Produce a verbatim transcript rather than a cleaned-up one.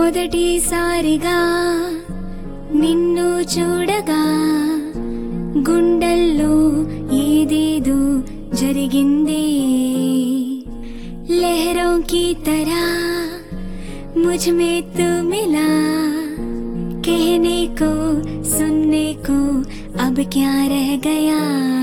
మొదటిసారిగా నిన్ను చూడగా గుండెల్లో ఏదేదో జరిగింది. लहरों की तरह मुझ में तू मिला, कहने को सुनने को अब क्या रह गया.